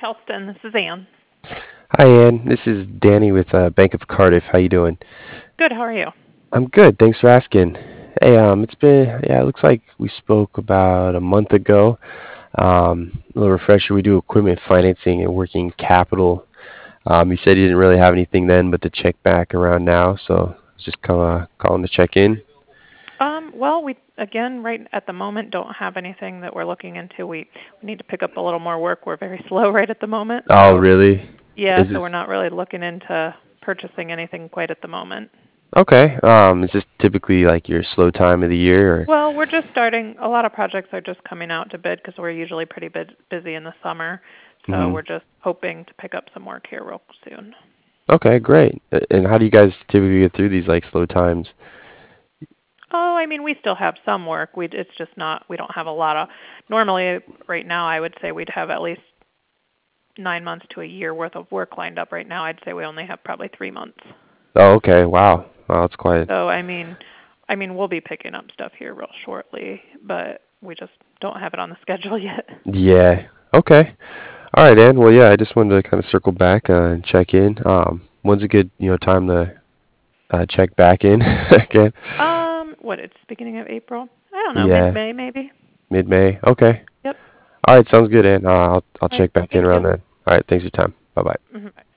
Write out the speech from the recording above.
Kelston. This is Ann. Hi, Ann. This is Danny with Bank of Cardiff. How you doing? Good. How are you? I'm good. Thanks for asking. Hey, it's been it looks like we spoke about a month ago. A little refresher. We do equipment financing and working capital. You said you didn't really have anything then, but to check back around now, so I was just kind of calling to check in. Well, we again right at the moment don't have anything that we're looking into. We need to pick up a little more work. We're very slow right at the moment. Oh, So really? yeah, Is so this we're not really looking into purchasing anything quite at the moment. okay? Is this typically like your slow time of the year, or? Well, we're just starting. A lot of projects are just coming out to bid because we're usually pretty busy in the summer. So Mhm. we're just hoping to pick up some work here real soon. Okay, great. And how do you guys typically get through these like slow times? Oh, I mean, we still have some work. It's just not. We don't have a lot of. Normally, right now, I would say we'd have at least 9 months to a year worth of work lined up. Right now, I'd say we only have probably 3 months. Oh, okay. Wow. Wow, that's quite. So, I mean, we'll be picking up stuff here real shortly, but we just don't have it on the schedule yet. Yeah. Okay. All right, Ann. Well, yeah, I just wanted to kind of circle back and check in. When's a good, time to check back in again? What? It's beginning of April. I don't know, Yeah, mid-May maybe. mid-May. Okay. Yep. All right, sounds good, Ann. I'll All right. check back in Thank around you. then. All right, thanks for your time. Bye bye. Mhm.